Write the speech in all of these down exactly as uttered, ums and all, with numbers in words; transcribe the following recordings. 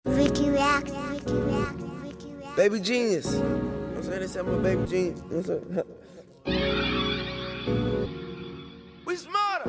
Ricky Racks, Ricky Racks, Ricky Racks. Baby genius. You know what I'm saying? They said I'm a baby genius. You know what I'm saying? We smarter.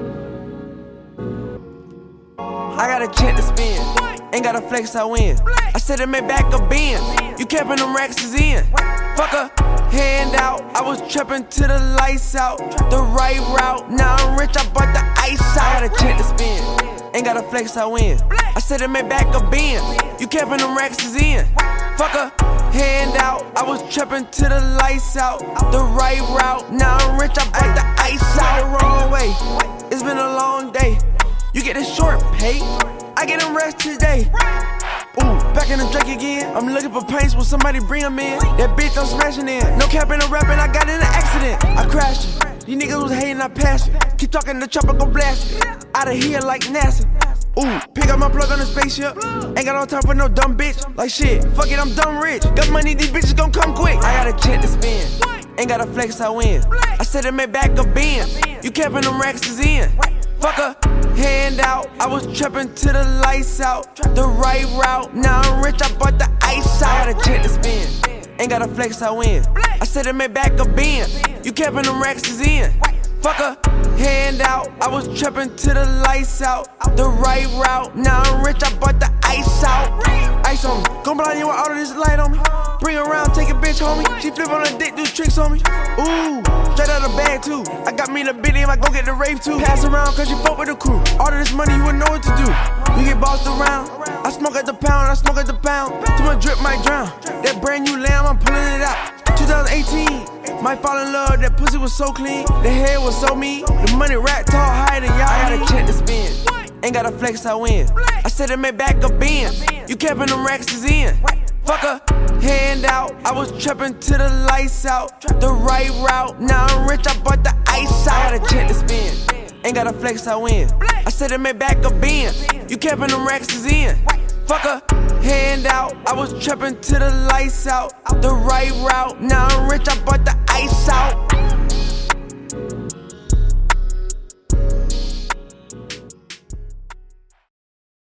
I got a check to spend. Ain't got a flex, I win. I said it made back a bin. You capping them racks is in. Fuck a hand out. I was trapping to the lights out. The right route. Now I'm rich, I bought the ice out. I got a check to spend. Ain't got a flex, I win. I said it made back a bin. You capping them racks is in. Fuck a hand out. I was trapping to the lights out. The right route. Now I'm rich, I bought the ice out. The wrong way. It's been a long day. You get this short pay. I get them rest today. Ooh, back in the Drake again. I'm looking for paints, will somebody bring them in? That bitch I'm smashing in. No capping or rapping, I got in an accident. I crashed it. These niggas was hating, I passed it. Keep talking, the chopper go blast it. Out of here like NASA. Ooh, pick up my plug on the spaceship. Ain't got no time for no dumb bitch. Like shit, fuck it, I'm dumb rich. Got money, these bitches gon' come quick. I got a check to spend. Ain't got a flex, I win. I said it made back a bin. You capping them racks is in. Fuck a hand out. I was trapping to the lights out. The right route. Now I'm rich, I bought the ice out. I got a check to spend. Ain't got a flex, I win. I said it made back a bin. You capping them racks is in. Fuck a hand out. I was trapping to the lights out. The right route. Now I'm rich, I bought the ice out. Ice on me. Gon' blind you with all of this light on me. Bring her around, take a bitch, homie. She flip on her dick, do tricks on me. Ooh, straight out the bag too. I got me the bitty, I go get the rave too. Pass around cause you fuck with the crew. All of this money, you wouldn't know what to do. We get bossed around. I smoke at the pound, I smoke at the pound. Too much drip might drown. That brand new lamb, I'm pulling it out. twenty eighteen, might fall in love, that pussy was so clean. The hair was so mean. The money rat tall, higher than y'all. I got a check to spend. Ain't got a flex, I win. I said it made back a bin. You capping them racks is in. Fuck a hand out. I was trapping to the lights out. The right route. Now I'm rich, I bought the ice out. I got a check to spend. Ain't got a flex, I win. I said it made back a bin. You capping them racks is in. Fuck a hand out. I was trapping to the lights out. The right route. Now I'm rich, I bought the ice